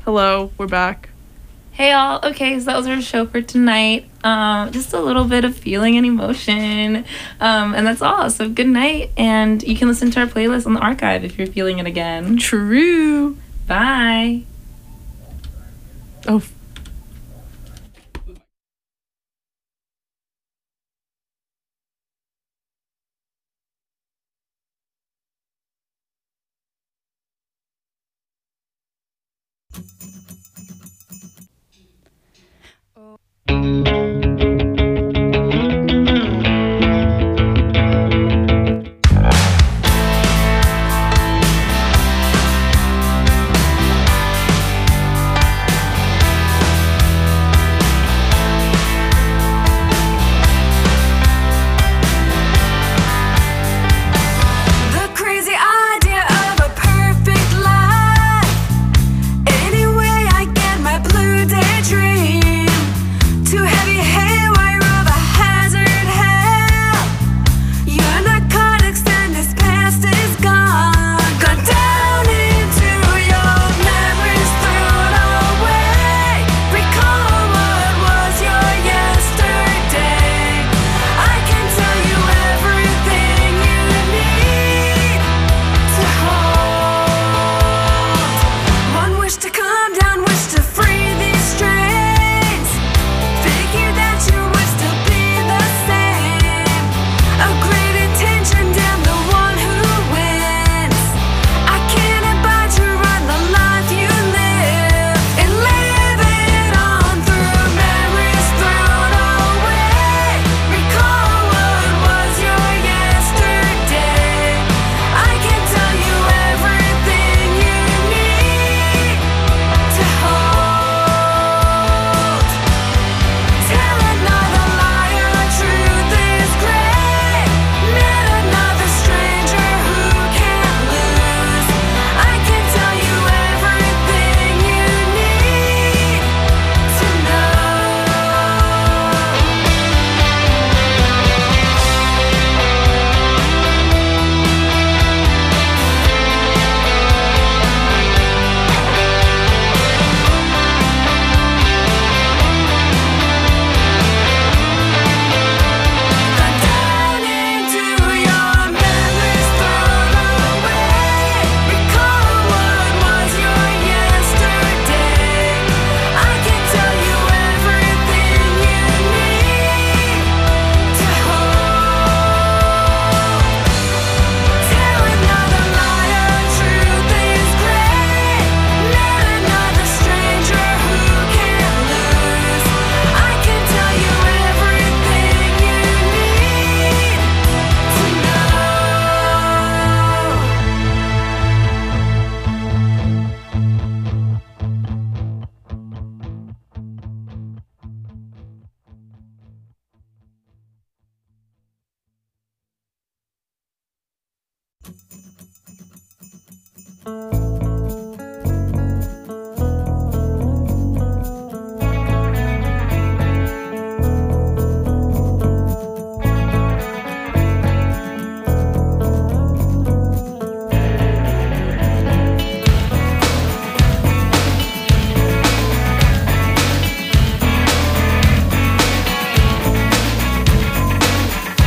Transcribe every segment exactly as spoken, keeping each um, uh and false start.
Hello, we're back. Hey all, okay, so that was our show for tonight. Um, just a little bit of feeling and emotion. Um, and that's all. So good night, and you can listen to our playlist on the archive if you're feeling it again. True. Bye. Oh.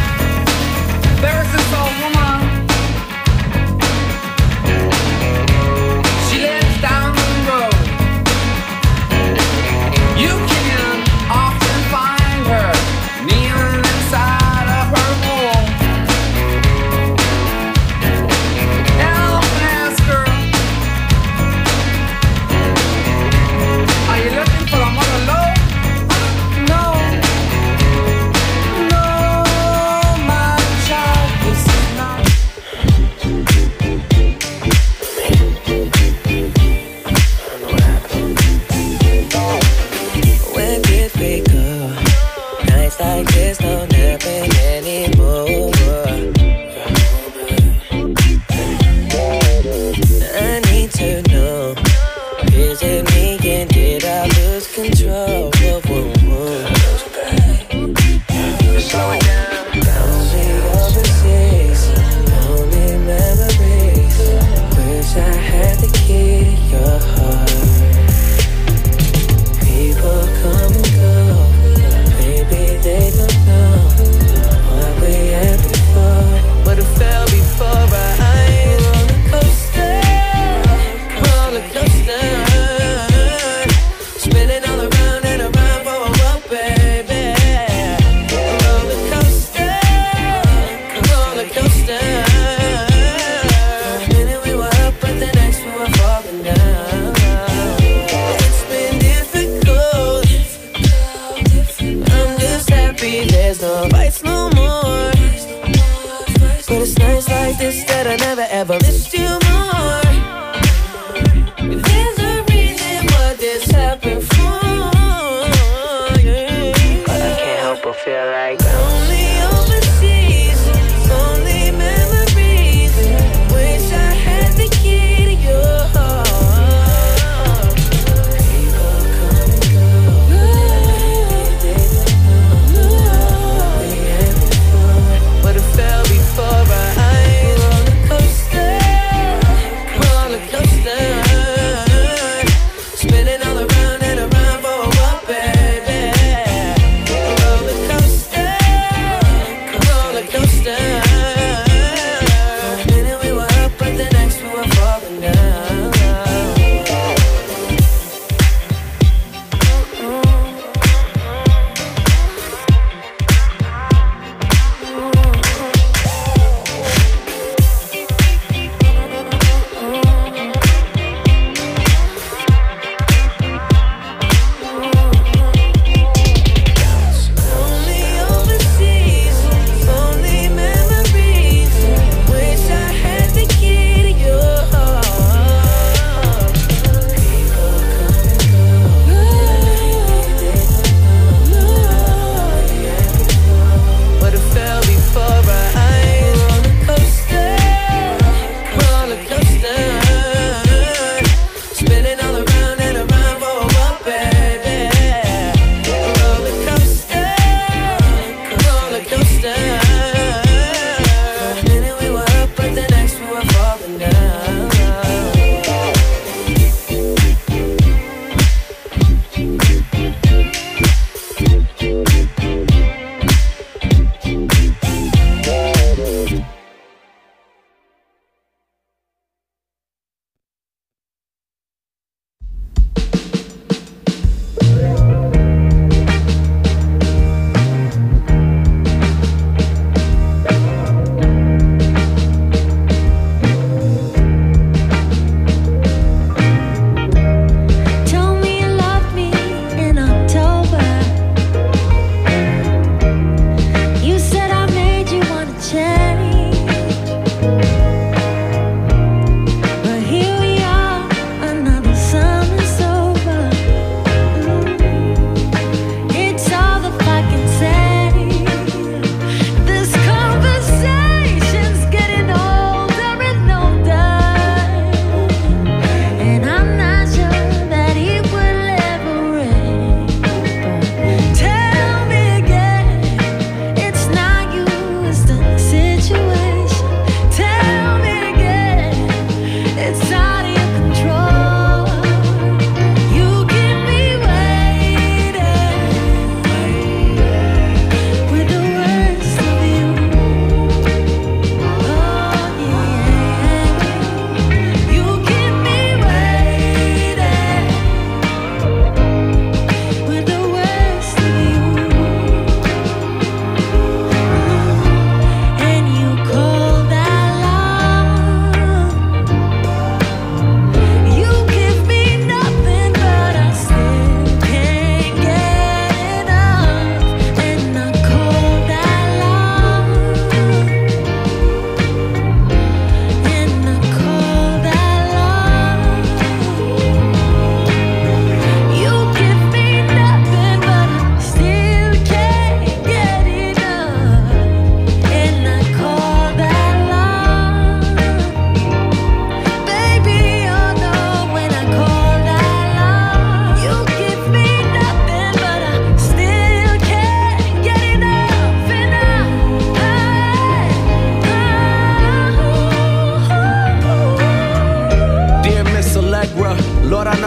There's this old woman.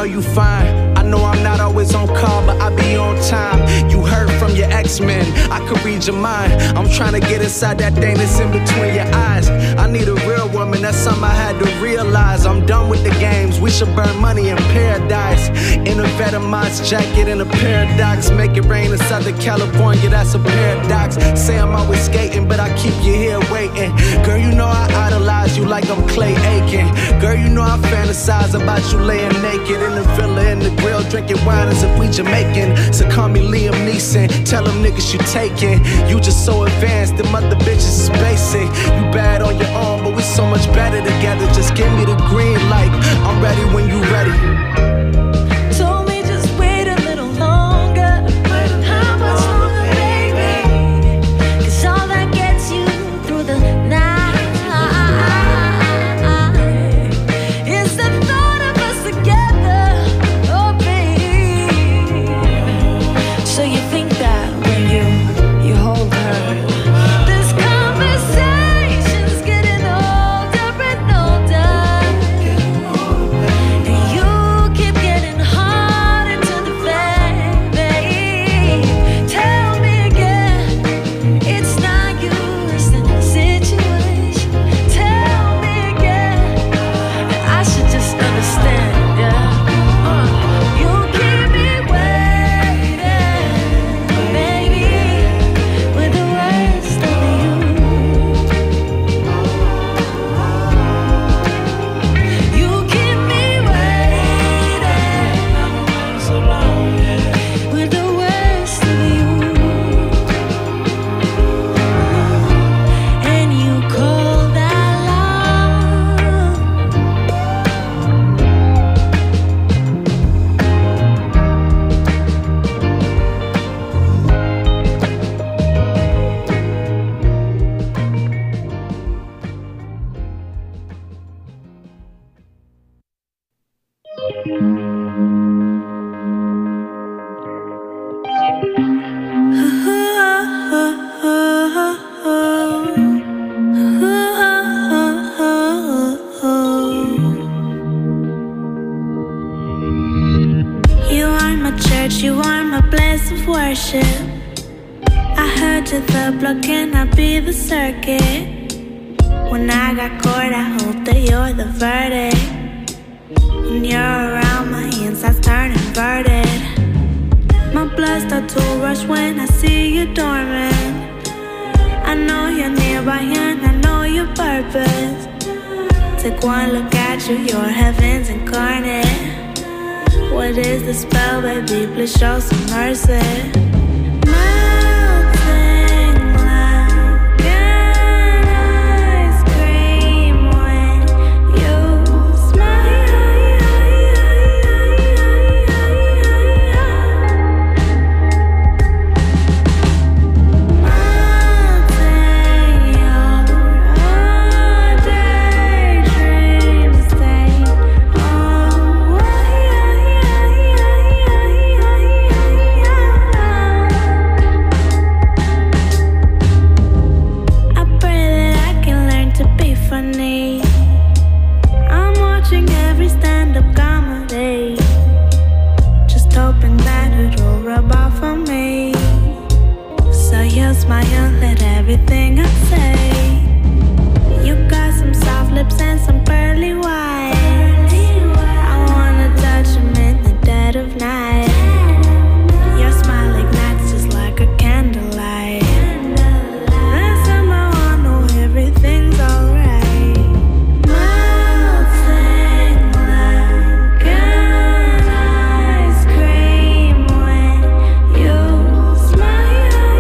know you fine. I know I'm not always on call, but I be on time. You heard from your X-Men, I could read your mind. I'm trying to get inside that thing that's in between your eyes. I need a real woman, that's something I had to realize. I'm done with the games, we should burn money in paradise. In a Vetements jacket in a paradox. Make it rain in Southern California, that's a paradox. Say I'm always skating, but I keep you here waiting. Girl, you know I idolize you like I'm Clay Aiken. Girl, you know I fantasize about you laying naked in the villa, in the grill, drinking wine as if we Jamaican. So call me Liam Neeson, tell them niggas you taking. You just so advanced, them other bitches is basic. You bad on your own, but we so much better together. Just give me the green light, I'm ready when you ready. Told me just wait a little longer. How much longer, baby? 'Cause all that gets you through the night is the thought of us together. Oh, baby. So you think that when you you hold her, this conversation's getting older and older, and you keep getting harder to defend, babe. Tell me again, it's not you, it's the situation. Tell me again, and I should just understand, yeah. Uh, you keep me waiting, baby, with the worst of you. You keep me waiting so long, with the worst of you. And you call that love. You are my church, you are my place of worship. I heard you're the block, can I be the circuit? When I got caught, I hope that you're the verdict. When you're around, my insides turn inverted. My blood starts to rush when I see you dormant. I know you're nearby and I know your purpose. Take one look at you, you're heaven's incarnate. What is the spell, baby? Please show some mercy. Melting like an ice cream when you smile. Melting your daydream state. Oh, I pray that I can learn to be funny. I'm watching every stand-up comedy, just hoping that it'll rub off on me. So you smile at everything I say. You got some soft lips and some pearly white. I wanna touch them in the dead of night. Your smile ignites just like a candlelight. And somehow I know everything's alright. Melting like an ice cream when you smile.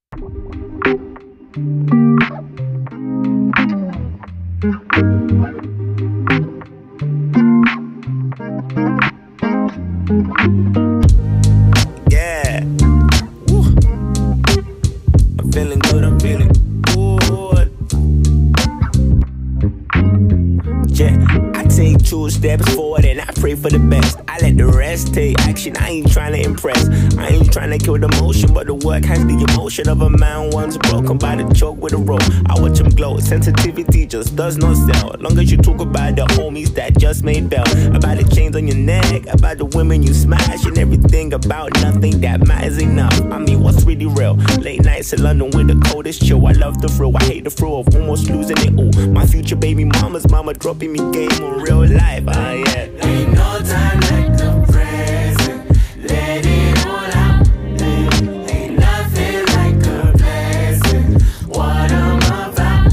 Yeah. Woo. I'm feeling good, I'm feeling good. Yeah, I take two steps forward and I pray for the best. I let the rest take action, I ain't trying to impress. I ain't trying to kill the motion, but the work has the emotion of a man once broken by the choke with a rope. I watch him glow, sensitivity just does not sell. Long as you talk about the homies that just made bail, about the chains on your neck, about the women you smash, and everything about nothing that matters enough. I mean, what's really real? Late nights in London with the coldest chill. I love the thrill, I hate the thrill of almost losing it all. My future baby mama's mama dropping me game on real life, ah yeah. Ain't no time like the present, let it all out. Ain't nothing like a blessing, what I'm about.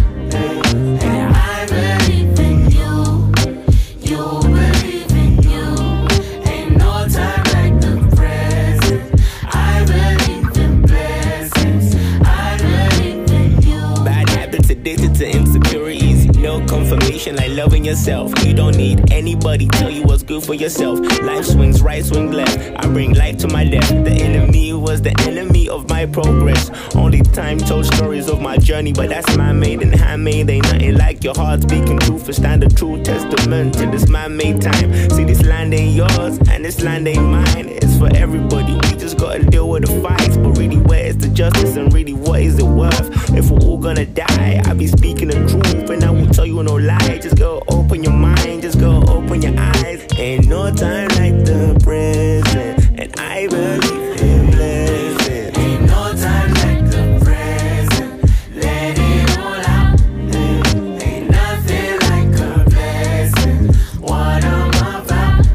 And I believe in you, you believe in you. Ain't no time like the present, I believe in blessings, I believe in you. Bad habits addicted to insecurities. No confirmation like loving yourself. You don't need anybody tell you what's good for yourself. Life swings right, swing left. I bring life to my left. The enemy was the enemy of my progress. Only time told stories of my journey, but that's man-made and handmade. Ain't nothing like your heart speaking truth and stand a true testament to this man-made time. See, this land ain't yours and this land ain't mine. It's for everybody. We just gotta deal with the fights. But really, where is the justice and really what is it worth? If we're all gonna die, I'll be speaking the truth and I won't tell you no lie. Just go open your mind, just go open your eyes. Ain't no time like the present, and I believe in blessings. Ain't no time like the present, let it all out. Ain't nothing like a blessing, what I'm about.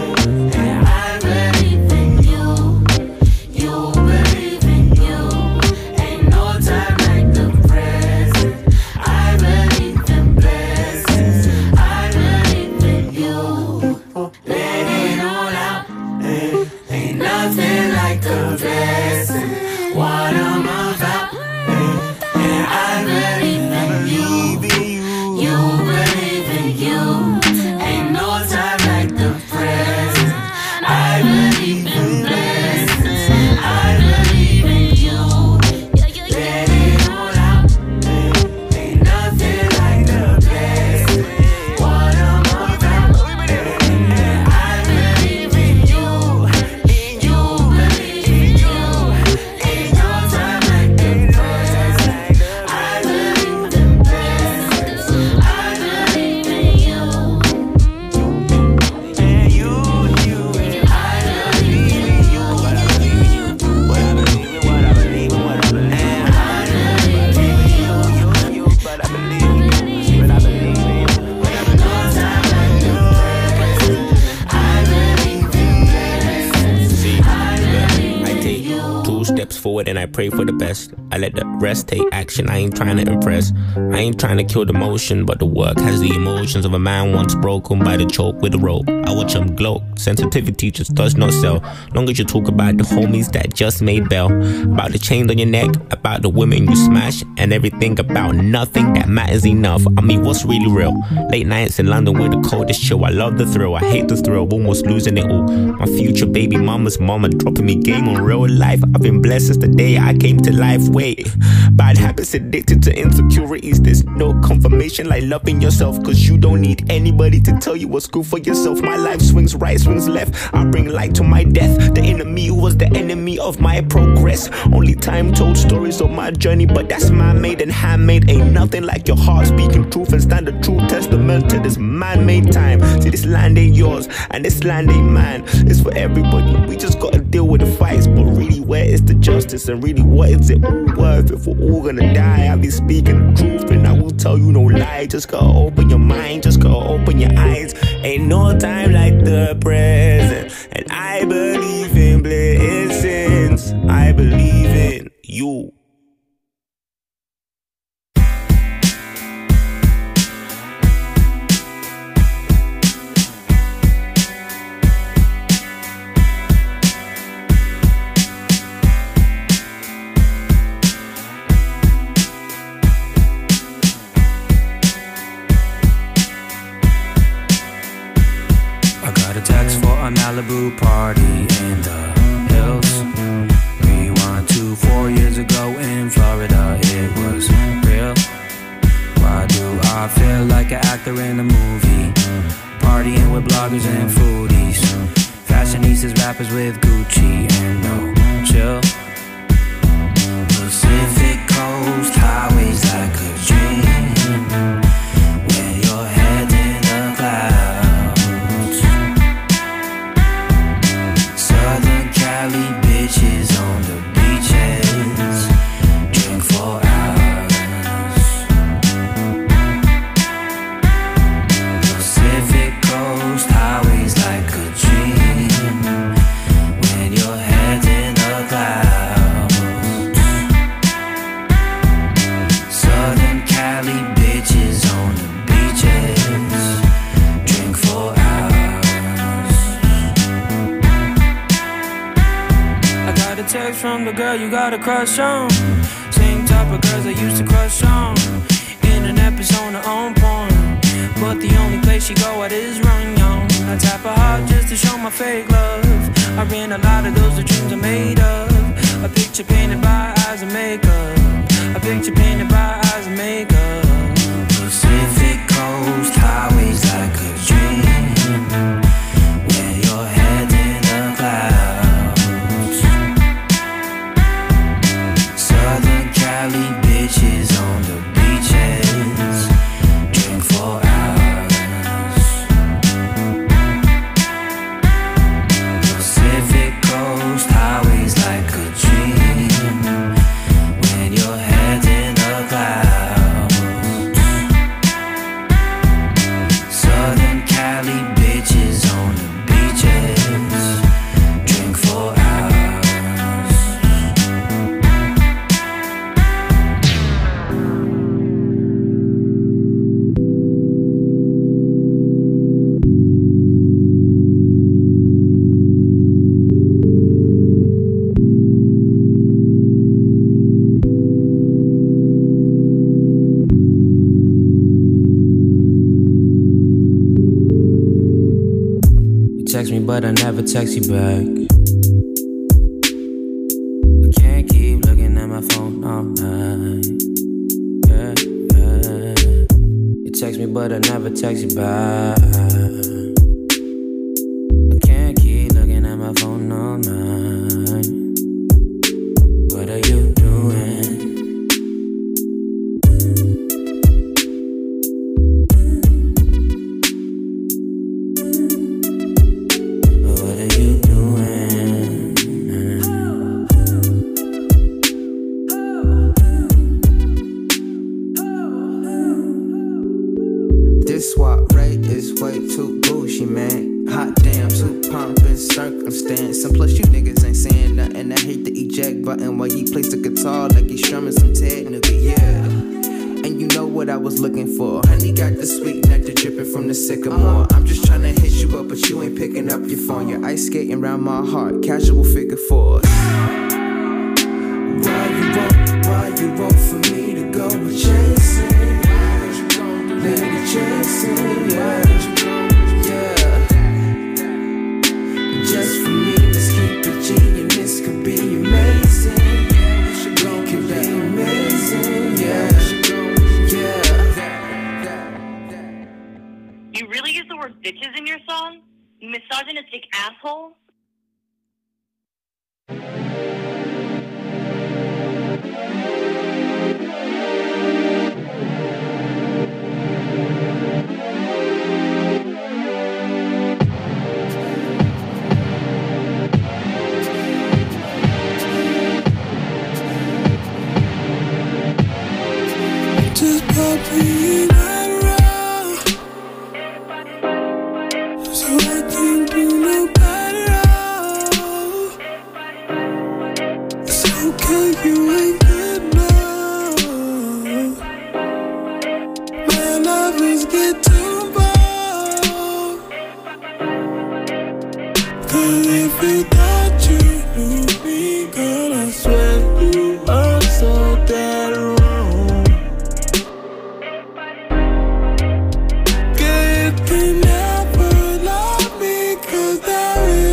And I believe in you, you believe in you. Ain't no time like the present, I believe in blessings, I believe in you. Let it all out. Ain't nothing like a blessing, what I'm about. And I believe in you, you believe in you. Ain't no time like the present, I believe in blessings, I believe in you. Let it all out. Ain't nothing like the blessing, what I'm about. And I believe in you, you believe in you. Ain't no time like the present, I believe in blessings, I believe in you. And you, you, I believe in you, what I believe in you, what I believe in, what I believe in, what I believe in. I believe in you. You, you, but I believe in you, but I believe in you. No time like the present, I believe in blessings, See, I believe I in take you. two steps forward and I pray for the best. I let the rest take action. I ain't trying to impress. I ain't trying to kill the motion, but the work has the emotions of a man once broken by the choke with a rope. I watch him glow. Sensitivity just does not sell. Long as you talk about the homies that just made bail, about the chains on your neck, about the women you smash, and everything about nothing that matters enough. I mean, what's really real? Late nights in London with the coldest chill. I love the thrill, I hate the thrill of almost losing it all. My future baby mama's mama dropping me game on real life. I've been blessed since the day I came to life. Wait, bad habits addicted to insecurities. There's no confirmation like loving yourself, cause you don't need anybody to tell you what's good for yourself. My life swings right, swings left. I bring light to my death. The enemy was the enemy of my progress. Only time told stories of my journey, but that's man-made and handmade. Ain't nothing like your heart speaking truth and stand a true testament to this man-made time. See, this land ain't yours and this land ain't mine. It's for everybody. We just gotta deal with the fights, but really, where is the justice and really what is it all worth? If we're all gonna die, I'll be speaking the truth and I will tell you no lie. Just gotta open your mind, just gotta open your eyes. Ain't no time like the present, and I believe in blessings. I believe in you. Malibu party in the hills. Rewind to four years ago in Florida, it was real. Why do I feel like an actor in a movie? Partying with bloggers and foodies, fashionistas, rappers with Gucci and no chill. Pacific coast highways like a dream, where your head in the clouds. Southern Cali bitches on the beaches, drink for hours. Pacific coast highways like a dream, when your head in the clouds. Southern Cali bitches on the beaches, drink for hours. I got a text from the girl you got a crush on, same type of girls I used to crush on. Internet persona on porn, but the only place she go at is Runyon. I tap her heart just to show my fake love. I ran a lot of those the dreams are made of. A picture painted by eyes and makeup, a picture painted by eyes and makeup. Pacific coast highways like a dream, where your head in the clouds. Southern Cali bitches on the beaches, drink for hours. Pacific coast highways like a dream, when your head in the clouds. Southern Cali bitches on the beaches, drink for hours. You text me but I never text you back. I can't keep looking at my phone all night. Yeah, yeah. You text me but I never text you back. I can't keep looking at my phone all night. What are you doing? What are you doing? This swap rate is way too bougie, man. Hot damn, too pumpin' circumstance. And plus, you niggas ain't saying nothing. I hate the eject button while he plays the guitar like he's strumming some technical, yeah. And you know what I was looking for. Honey got the sweet nectar dripping from the sycamore. I'm just tryna hit you up, but you ain't picking up your phone. You're ice skating around my heart, casual figure fours. Why you want, why you want for me to go chasing? Lady chasing, yeah, yeah. Just for me, let's keep it G and this could be amazing. It could be amazing, yeah, yeah. You really use the word bitches in your song? You misogynistic asshole? Just popping around, so I can't do nobody wrong. It's okay, you ain't good now. My love is getting bold. Cause if you thought you knew me, girl, I swear you are so dead wrong. Girl, you can never love me, cause there is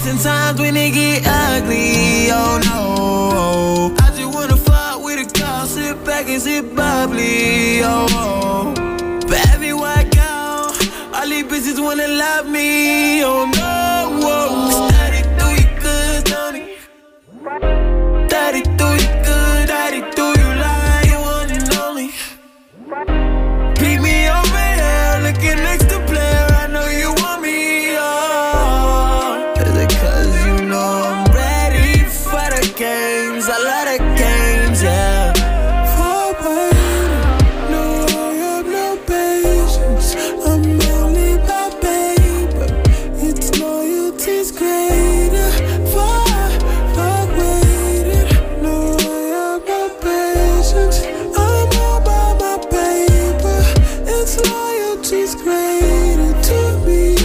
sometimes when it get ugly, oh no. I just wanna fuck with a girl, sit back and sit bubbly, oh, oh. But everywhere I go, all these bitches wanna love me, oh no, whoa. Daddy do you good, don't he? Daddy do you good, daddy do you like you one and only. Beat me over here, looking next to Blair, I know you want me, oh. Is it cause you know I'm ready for the games, I love the games, yeah. Forward, no, I have no patience, I'm only about paper, it's loyalty's greater, far, far waited, no, I have no patience, I'm all about my paper, it's loyalty's greater to me.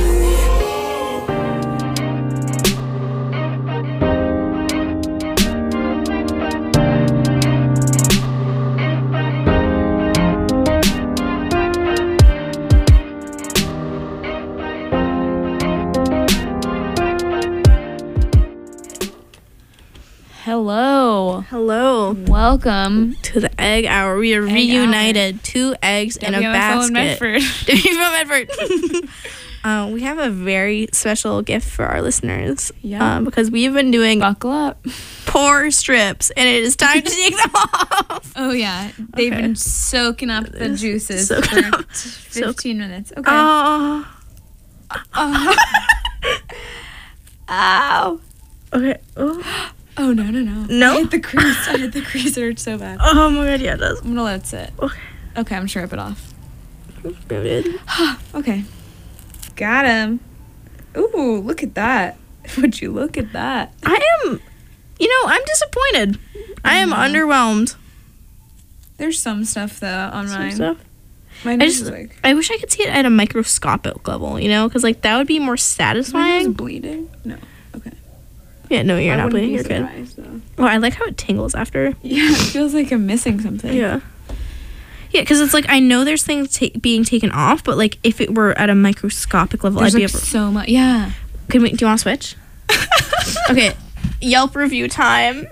Hello. Hello Welcome. to the Egg Hour. We are Egg reunited. Two eggs in a W M F O in basket. Medford. W M F Medford. uh, we have a very special gift for our listeners. Yeah. Um, because we've been doing Buckle up. pour strips, and it is time to take them off. Oh yeah, they've Okay. been soaking up the juices Soaking for up. fifteen minutes. Okay. Oh. Oh. Ow. Okay. Oh. Oh no no no. No? I hit the crease. I hit the crease. It hurts so bad. Oh my god, yeah, it does. I'm gonna let it sit. Okay. Okay, I'm sure rip it off. Muted. Okay. Got him. Ooh, look at that. Would you look at that? I am, you know, I'm disappointed. I am Mhm. underwhelmed. There's some stuff though on Some mine. stuff. Mine I is just, like I wish I could see it at a microscopic level, you know, because like that would be more mine is satisfying. bleeding. No. Okay. Yeah, no, you're I not wouldn't bleeding. be You're good. surprised, though. Well, I like how it tingles after. Yeah, it feels like I'm missing something. Yeah. Yeah, because it's like I know there's things ta- being taken off, but like if it were at a microscopic level, There's I'd be like able. so much. Yeah. Can we? Do you want to switch? Okay, Yelp review time.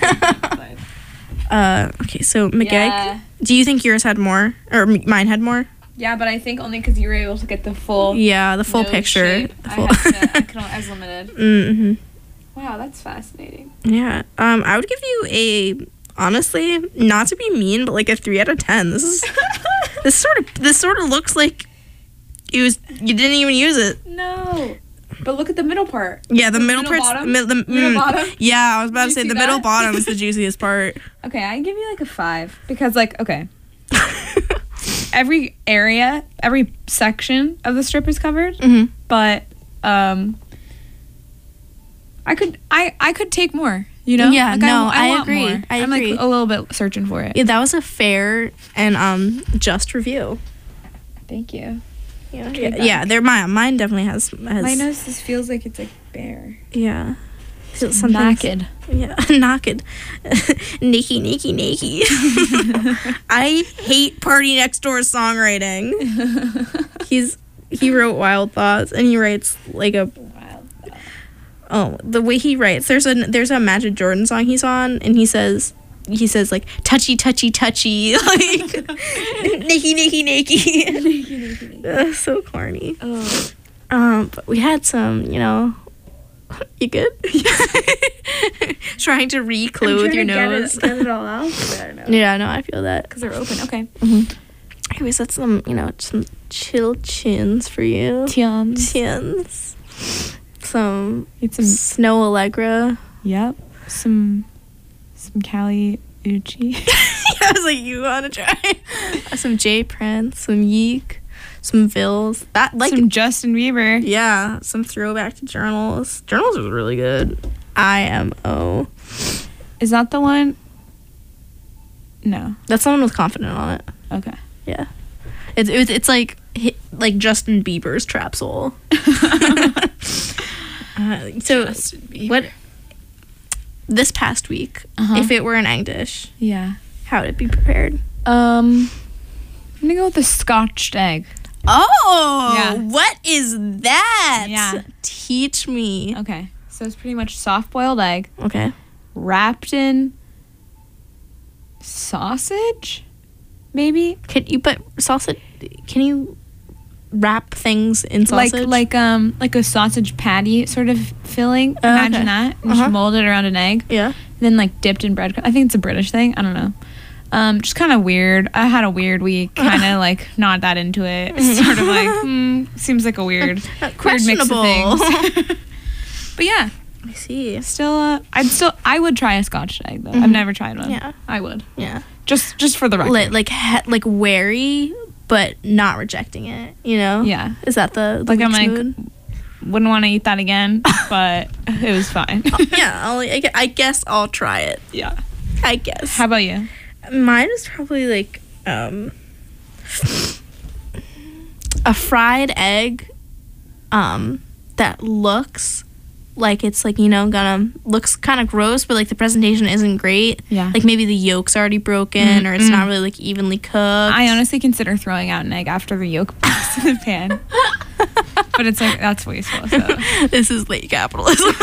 uh, okay, so McGegg, Yeah. do you think yours had more, or m- mine had more? Yeah, but I think only because you were able to get the full. Yeah, the full nose picture. shape. The I, full- had to, I, could, I was limited. mm-hmm. Wow, that's fascinating. Yeah. Um, I would give you a honestly, not to be mean, but like a three out of ten. This is this sort of this sort of looks like it was you didn't even use it. No. But look at the middle part. Yeah, the, middle, middle part's bottom? mi- the Middle mm, bottom? Yeah, I was about Did to you say see the middle that? bottom is the juiciest part. Okay, I give you like a five because like okay. Every area, every section of the strip is covered, Mhm. but um, I could I I could take more. You know? Yeah, Like, no, I, I want agree. more. I I'm agree. like a little bit searching for it. Yeah, that was a fair and um just review. Thank you. Yeah, Okay, yeah, yeah. There, mine, mine definitely has has. My nose just feels like it's like bare. Yeah. Feels sometimes- Naked. Yeah, naked. Nakey, nakey, nakey. I hate Party Next Door's songwriting. He's he wrote Wild Thoughts, and he writes like a Wild. oh the way he writes. There's a there's a Magic Jordan song he's on, and he says he says like touchy, touchy, touchy, like nakey, nakey, nakey. Ugh, so corny. Oh. Um, but we had some, you know. You good? Trying to re-clothe your nose. Get it, get it all out. I don't know. Yeah, no, I feel that. Because they're open. Okay. Anyways, that's some, you know, some chill chins for you. Tians. Chins. Some Eat some. Snow Allegra. Yep. Some. Some Cali Uchi. I was like, you want to try? Some J Prince, some Yeek, some Vils. That, like, some Justin Bieber. yeah, some throwback to Journals. Journals was really good. I M O. Is that the one? No. That's the one with Confident on it. Okay. Yeah, it's it's it's like hi- like Justin Bieber's Trap Soul. uh, so Justin Bieber. what? This past week, Uh-huh. if it were an egg dish, Yeah. how would it be prepared? Um. I'm gonna go with the scotched egg. Oh, Yeah. what is that? Yeah. Teach me. Okay. So it's pretty much soft boiled egg Okay. wrapped in sausage, maybe Can you put sausage? Can you wrap things in sausage? like like um like a sausage patty sort of filling. Oh, Imagine okay. that. And Uh-huh. just mold it around an egg. Yeah. Then like dipped in breadcrumbs. I think it's a British thing. I don't know. Um, just kind of weird. I had a weird week. Kind of like not that into it. Sort of like hmm, seems like a weird, weird mix of Questionable. things. But yeah, I see. still, uh, I'd still, I would try a Scotch egg though. I've never tried one. Yeah. I would. Yeah. Just, just for the record. Like like he- like wary, but not rejecting it. You know. Yeah. Is that the, the Like I'm week's like, mood? wouldn't want to eat that again, but it was fine. Yeah. I'll, I gue- I guess I'll try it. Yeah. I guess. How about you? Mine is probably like um a fried egg um that looks like it's like, you know, gonna looks kind of gross, but like the presentation isn't great. Yeah. Like maybe the yolk's already broken or it's not really like evenly cooked. I honestly consider throwing out an egg after the yolk pops in the pan. But it's like, that's wasteful. So. This is late capitalism.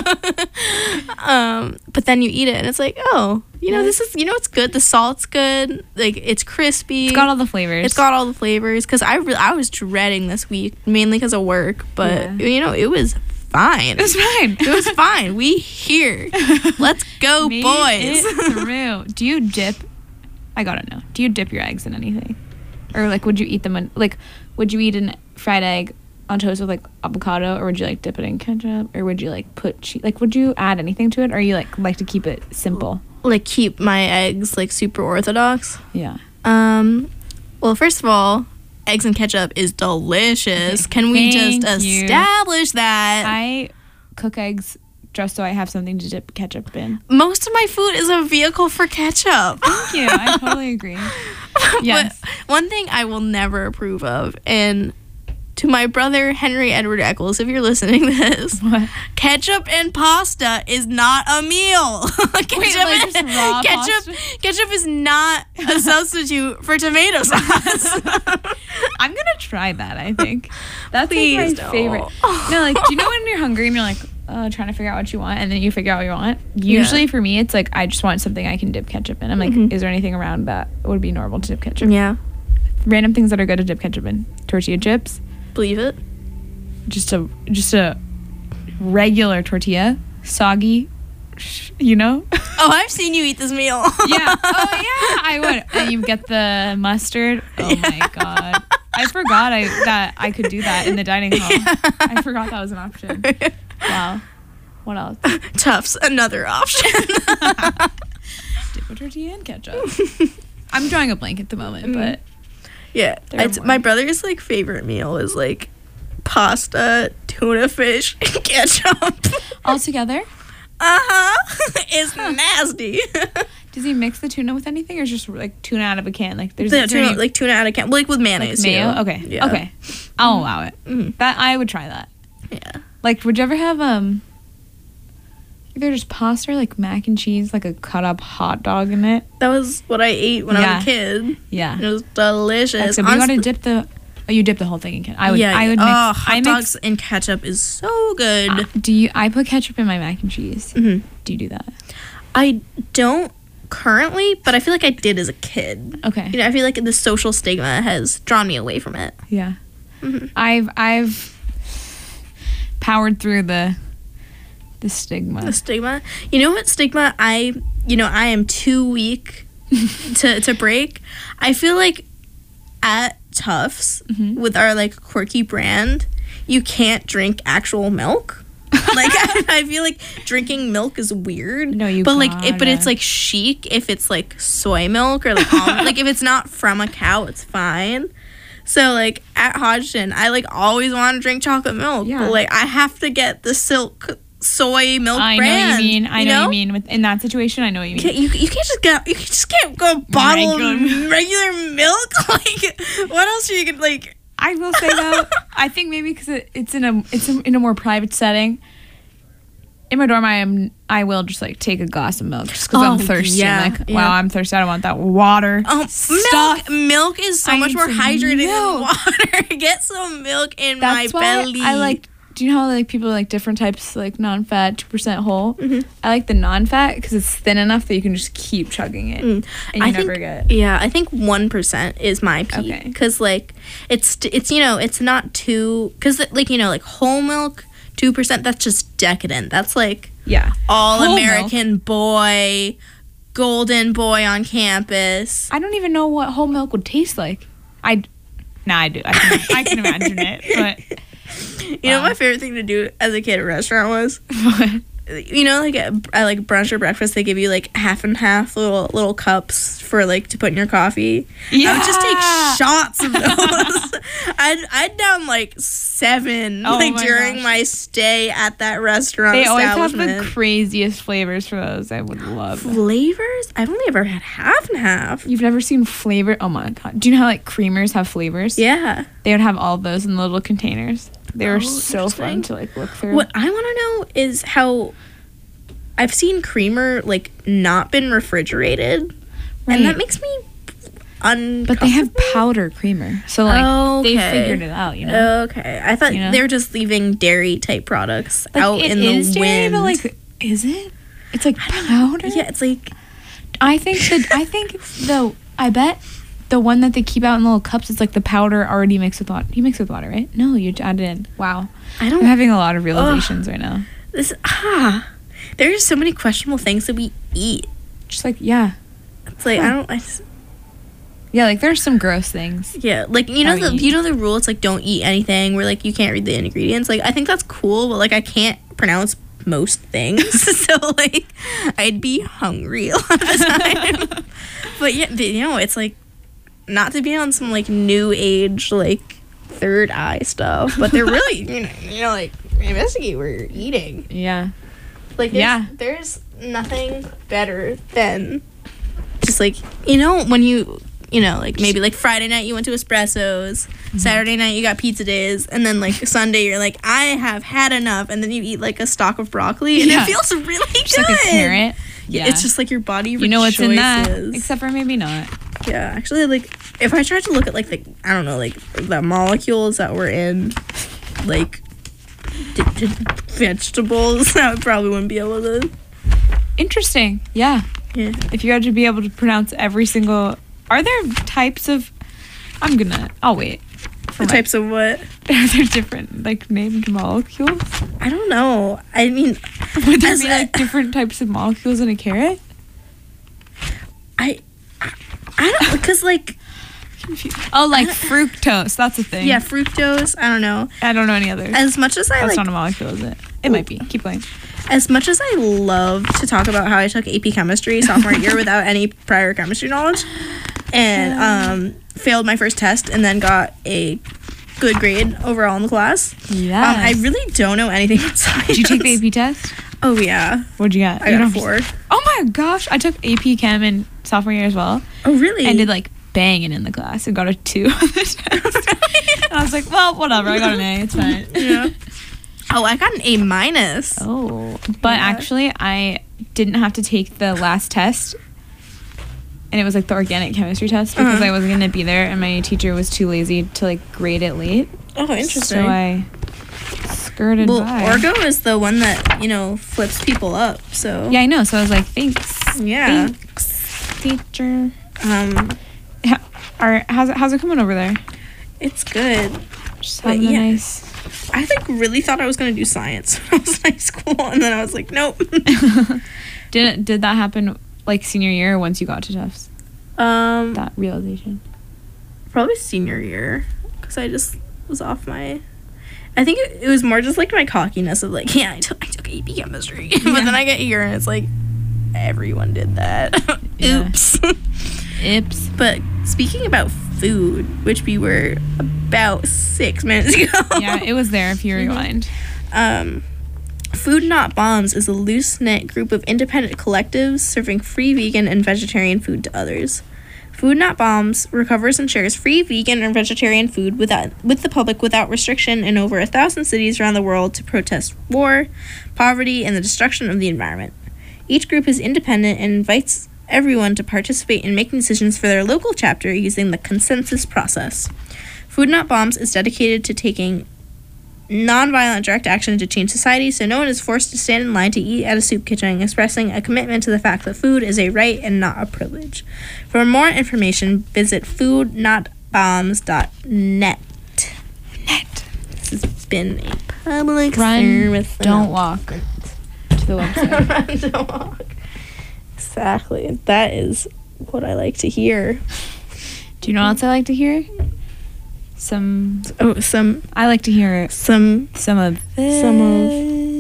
um, but then you eat it and it's like, oh, you know, this is, you know, it's good. The salt's good. Like it's crispy. It's got all the flavors. It's got all the flavors. Cause I re- I was dreading this week mainly because of work, but Yeah. you know, it was fine. It was fine. It was fine. We here. Let's go, Made boys. it through. Do you dip? I gotta know. Do you dip your eggs in anything, or like would you eat them in like would you eat a fried egg on toast with like avocado, or would you like dip it in ketchup, or would you like put cheese? Like would you add anything to it, or you like like to keep it simple? Like keep my eggs like super orthodox. Yeah. Um, well, first of all, eggs and ketchup is delicious. Can we Thank just you. establish that? I cook eggs just so I have something to dip ketchup in. Most of my food is a vehicle for ketchup. Thank you. I totally agree. Yes. But one thing I will never approve of, and to my brother Henry Edward Eccles, if you're listening to this, What? ketchup and pasta is not a meal. ketchup, like, just raw ketchup, pasta? ketchup is not a substitute for tomato sauce. I'm gonna try that. I think that's Please like my don't. favorite. No, like do you know when you're hungry and you're like uh, trying to figure out what you want, and then you figure out what you want? Usually for me, it's like I just want something I can dip ketchup in. I'm like, is there anything around that would be normal to dip ketchup? Yeah, Random things that are good to dip ketchup in: tortilla chips, believe it. just a just a regular tortilla, soggy, sh- you know. Oh, I've seen you eat this meal. Yeah. Oh yeah, I would. And you get the mustard. Oh my god. I forgot I that I could do that in the dining hall. I forgot that was an option. Wow. What else? Tufts, another option. Dip a tortilla and ketchup. I'm drawing a blank at the moment, but Yeah, There are it's more. my brother's like favorite meal is like pasta, tuna fish, and ketchup. all together. Uh huh. It's nasty. Does he mix the tuna with anything, or is just like tuna out of a can? Like there's The is there tuna, any- like tuna out of can, like with like mayonnaise. mayo. too. Okay. Yeah. Okay. I'll allow it. Mhm. That I would try that. Yeah. Like, would you ever have um either just pasta or like mac and cheese, like a cut up hot dog in it? That was what I ate when I Yeah. was a kid. Yeah. And it was delicious. That's good. But you Honestly- gotta dip the. Oh, you dip the whole thing in ketchup. I would. yeah, I would oh, mix. hot I dogs mix. and ketchup is so good. uh, do you? I put ketchup in my mac and cheese. Mhm. Do you do that? I don't currently, but I feel like I did as a kid. Okay. You know, I feel like the social stigma has drawn me away from it. Yeah. Mhm. I've I've powered through the the stigma. The stigma. You know what stigma I, you know, I am too weak to, to break. I feel like at Tufts, Mhm. with our like quirky brand, you can't drink actual milk. Like I, I feel like drinking milk is weird. No, you But like, it, but it's gotta. like chic if it's like soy milk or like almond. Like if it's not from a cow, it's fine. So like at Hodgson, I like always want to drink chocolate milk. Yeah. But like I have to get the Silk soy milk I know brand. what you mean. I know, what you mean. With in that situation, I know what you mean. Can't- You, you can't just go. You just can't go bottle Regular- regular milk. Like what else are you gonna like? I will say though, I think maybe because it, it's in a it's in a more private setting. In my dorm, I am I will just like take a glass of milk just because Oh, I'm thirsty. yeah, I'm like, yeah. wow, I'm thirsty. I don't want that water. Oh, stuff. milk! Milk is so I much need more some hydrated milk. than water. Get some milk in That's my why belly. I like do you know how like people like different types like non-fat, two percent whole? Mhm. I like the non-fat because it's thin enough that you can just keep chugging it, Mm. and you I never think, get. Yeah, I think one percent is my peak. Okay. Because, like, it's, it's, you know, it's not too, because, like, you know, like, whole milk, two percent, that's just decadent. That's, like, Yeah. all Whole American boy, golden boy on campus. I don't even know what whole milk would taste like. I, nah, I do. I can, I can imagine it, but. You know Wow. what my favorite thing to do as a kid at a restaurant was? You know, like at, at like brunch or breakfast, they give you like half and half little little cups for like to put in your coffee. I would just Yeah. take shots of those. I'd I'd down like seven Oh like my during gosh. my stay at that restaurant They always have the establishment. craziest flavors for those. I would love. Flavors? I've only ever had half and half. You've never seen flavor? Oh my god! Do you know how like creamers have flavors? Yeah. They would have all of those in the little containers. They were Oh, so fun interesting. to like look through. What I want to know is how I've seen creamer like not been refrigerated, Right. and that makes me uncomfortable. But they have powder creamer, so like they Okay. figured it out. You know, Okay, I thought You know? they were just leaving dairy type products like, out it in the is dairy, wind. but like, is it? It's like powder. Yeah, it's like I think that I think the I bet the one that they keep out in little cups is like the powder already mixed with water. You mix it with water, right? No, you add it in. Wow, I I'm don't. having a lot of realizations right now. This ah, there's so many questionable things that we eat. Just like yeah, It's like I don't. I just, yeah. Like there's some gross things. yeah, like you know How the we eat. you know the rule. It's like don't eat anything where like you can't read the ingredients. Like I think that's cool, but like I can't pronounce most things, so like I'd be hungry a lot of the time. But yeah, but, you know, it's like not to be on some like new age like third eye stuff, but they're really you know you know like investigate where you're eating. Yeah. Like there's, Yeah. there's nothing better than just like you know when you you know like maybe like Friday night you went to Espresso's, Mm-hmm. Saturday night you got pizza days, and then like Sunday you're like I have had enough, and then you eat like a stalk of broccoli and Yeah. it feels really Just good. like a carrot. Yeah, Yeah. it's just like your body You know what's in that, rejoices. except for maybe not. Yeah, actually, like if I tried to look at like the I don't know like the molecules that were in like d- d- vegetables, I would probably wouldn't be able to. Interesting. Yeah. Yeah. If you had to be able to pronounce every single, are there types of? I'm gonna. I'll wait. The types of what? Are there different like named molecules? I don't know. I mean, Would there As be a- like different types of molecules in a carrot? I, I, I don't because like Oh, like fructose. That's a thing. yeah, fructose. I don't know. I don't know any others. As much as I That's like, not a molecule, is it? It might be. Keep going. as much as I love to talk about how I took A P chemistry sophomore year without any prior chemistry knowledge, and um, failed my first test and then got a good grade overall in the class. Yeah. Um, I really don't know anything about science. Did you take the A P test? Oh yeah, What'd you get? I You got a don't- four. Oh my gosh! I took A P Chem in sophomore year as well, Oh really? and did like banging in the class. I got a two on the test. And I was like, well, whatever. I got an A. It's fine. yeah. Oh, I got an A minus. Oh, but Yeah. actually, I didn't have to take the last test, and it was like the organic chemistry test because Uh-huh. I wasn't gonna be there, and my teacher was too lazy to like grade it late. Oh, interesting. So I skirted well, by. Orgo is the one that you know flips people up. So Yeah, I know. So I was like, thanks. Yeah. Thanks, teacher. um, Ha- Are, how's it, how's it coming over there? it's good. Just But having a yeah. nice. I like really thought I was gonna do science when I was in high school, and then I was like, nope. Did it, did that happen like senior year or once you got to Tufts? um, That realization. probably senior year, because I just was off my. I think it, it was more just like my cockiness of like, yeah, I took I took A P chemistry, but then I get here and it's like, everyone did that. Yeah. Oops. Ips. But speaking about food, which we were about six minutes ago. Yeah, it was there if you rewind. Um, Food Not Bombs is a loose-knit group of independent collectives serving free vegan and vegetarian food to others. Food Not Bombs recovers and shares free vegan and vegetarian food without, with the public without restriction in over a thousand cities around the world to protest war, poverty, and the destruction of the environment. Each group is independent and invites everyone to participate in making decisions for their local chapter using the consensus process. Food Not Bombs is dedicated to taking nonviolent direct action to change society, so no one is forced to stand in line to eat at a soup kitchen, expressing a commitment to the fact that food is a right and not a privilege. For more information, visit food not bombs dot net. Net. This has been a public Run, service. don't walk to the website. Run, don't walk. Exactly. That is what I like to hear. Do you know what else I like to hear? Some. Oh, some. I like to hear some. Some of. Some of.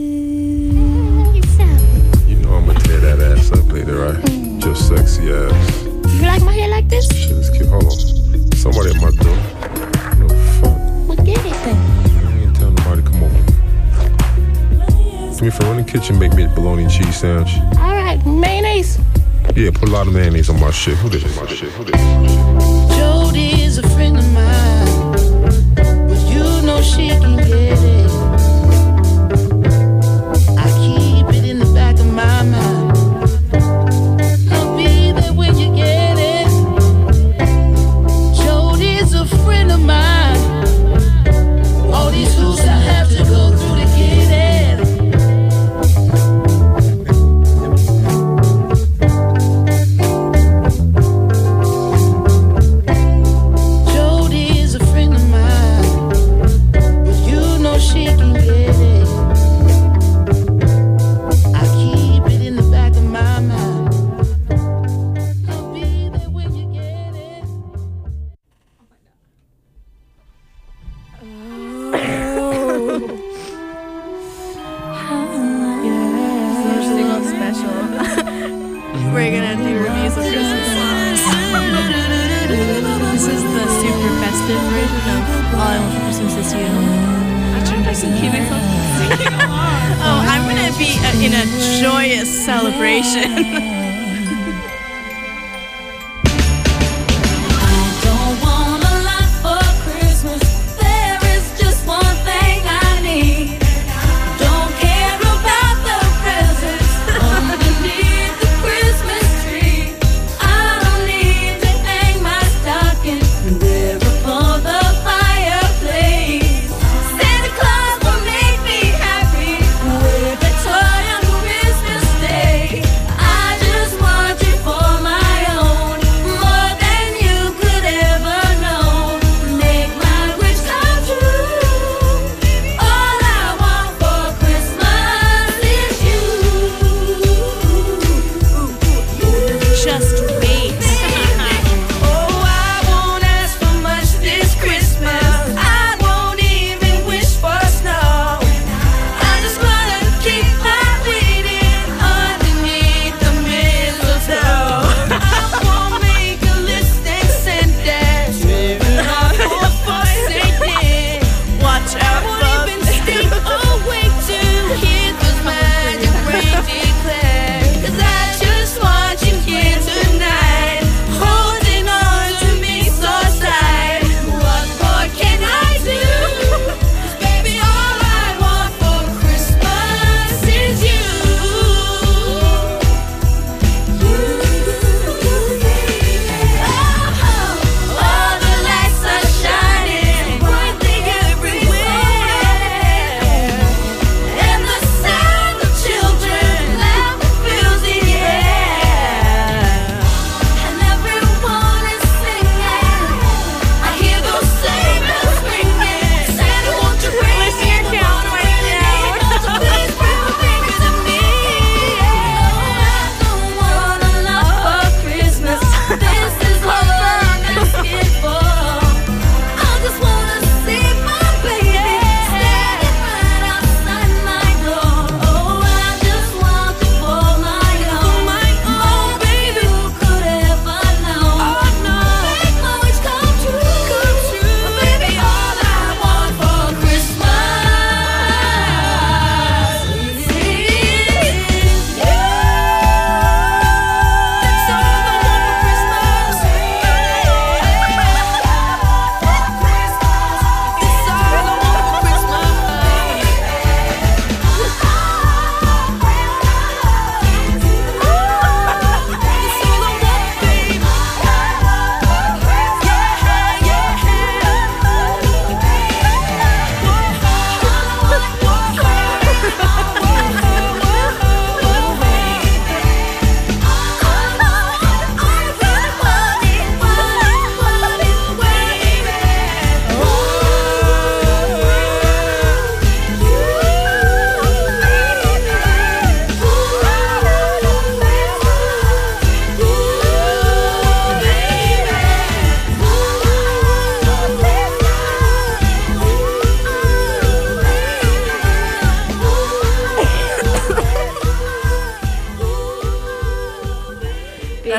You know I'm gonna tear that ass up later, right? Just sexy ass. You like my hair like this? Shit is cute. Hold on. Somebody at my door. No fuck. What did it say? You ain't tell nobody come over. Give me from in the kitchen, make me a bologna and cheese sandwich. All right, mayonnaise. Yeah, put a lot of mayonnaise on my shit. Who this? My shit. Who this? Jody is a friend of mine, but you know she can get it. I keep it in the back of my mind. I'll be there when you get it. Jody's a friend of mine. All these hoops I have to go through to get it. She can get it. I keep it in the back of my mind. I'll be there when you get it. Single special. We're gonna do reviews of Christmas songs. This is the super festive version of All I Want for Christmas Is You. Oh, I'm gonna be uh, in a joyous celebration. I just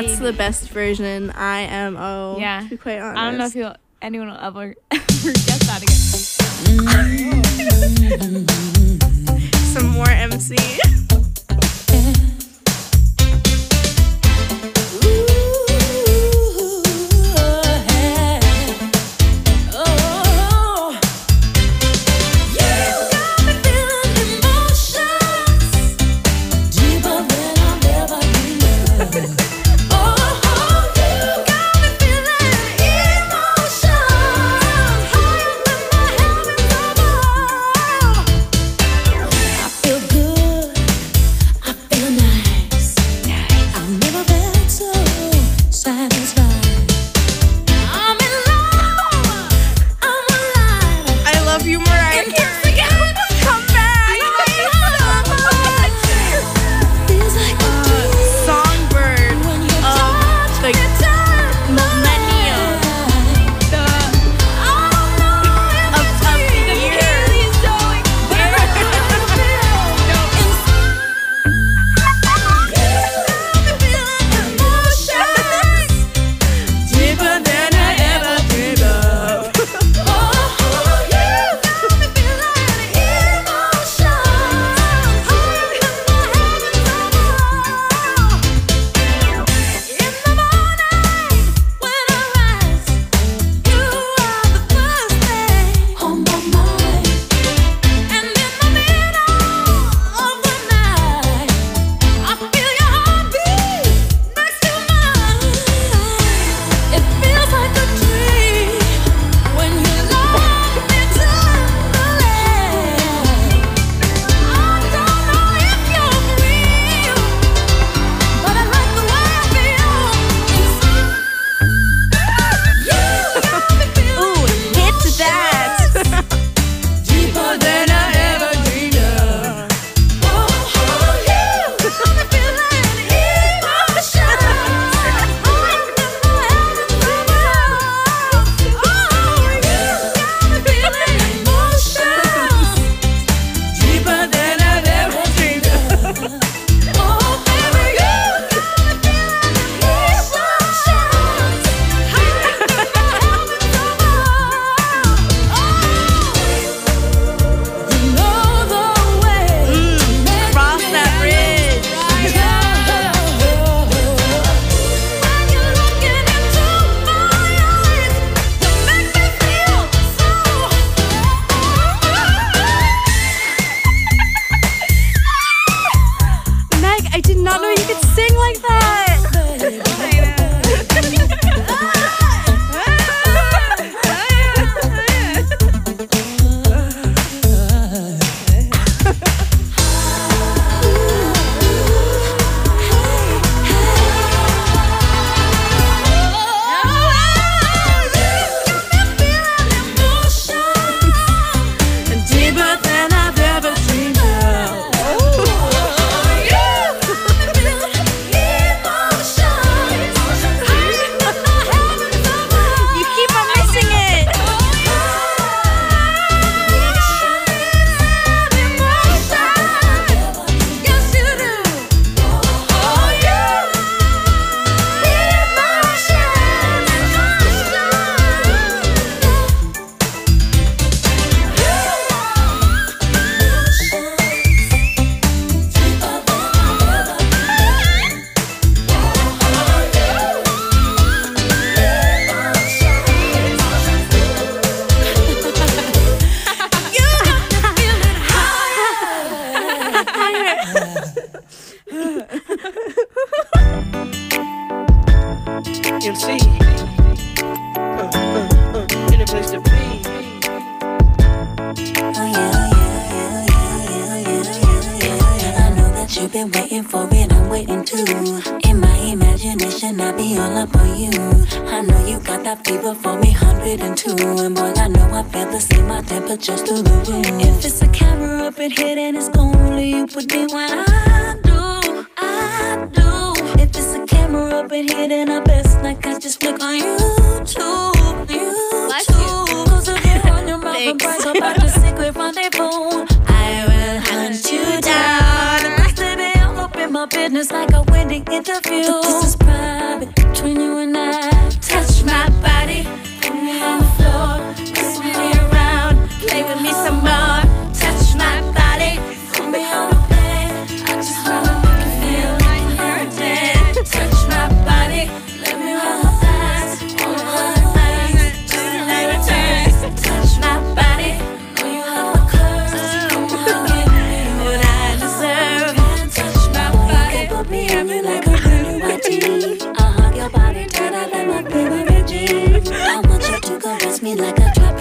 That's the best version. I M O. Yeah. To be quite honest. I don't know if you'll, anyone will ever, ever get that again. Some more M C. M C. Uh, uh, uh, in a place to be. You've been waiting for it, I'm waiting too. In my imagination, I be all up on you. I know you got that fever for me, one hundred and two. And boy, I know I feel the same, my temperature's through the roof. If it's a camera up in here, then it's only you put me when I do, I do. If it's a camera up in here, then I best like I just look on YouTube, YouTube. Close the door on your mouth and brag about the secret rendezvous. I will hunt you down. My business like a wedding interview. But this is private.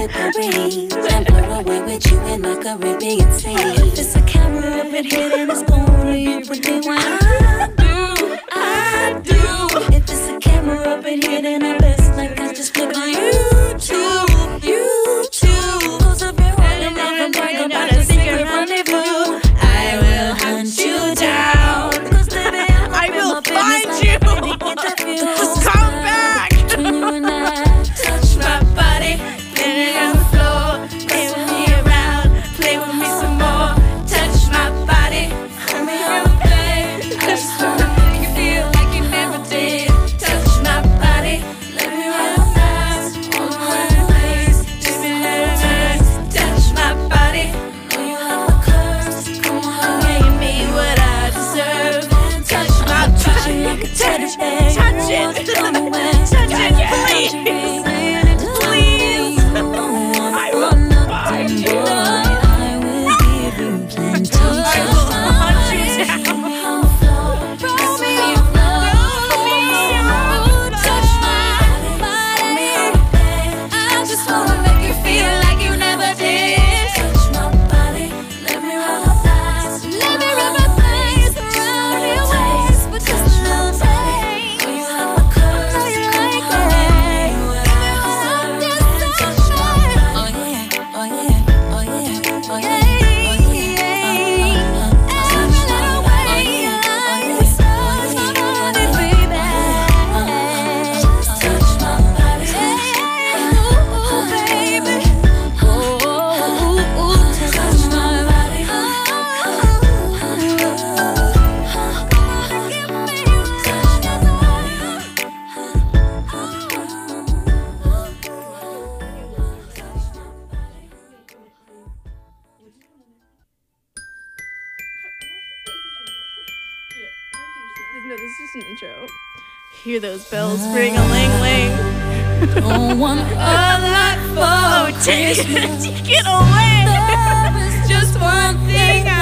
the breeze and blow away with you in my Caribbean sea. If it's a camera up in here, then it's only you with me when I do, I do. If it's a camera up in here, then I best like I just click on YouTube, YouTube. Cause I've been running off and brag about a secret rendezvous. I will hunt you down. Cause baby, I will find you. Come back. Between you and I, touch my body, get it on the floor, play with me around, play with me some more. Touch my body, let me have a play. I just wanna make you feel like you never did. Touch my body, let me relax, all over the place. Just be nervous. Touch my body, know you have a curse. Come on, give me what I deserve. Touch my body, like a teddy bear. Touch it, touch it, please, please. I will find you. I will give you plenty. I will hunt you down. Roll me up, roll me up. Touch my body. I just wanna make you feel like you never did. Touch my body, let me rub my thighs, let me rub my thighs around your waist for just a little time. Know you have a curse, know you like that. Touch my body, oh yeah, oh yeah, oh yeah, oh yeah. No, this is just an intro. Hear those bells ring a ling ling. Don't want a lot for Oh, take it, take it away. There is just one thing I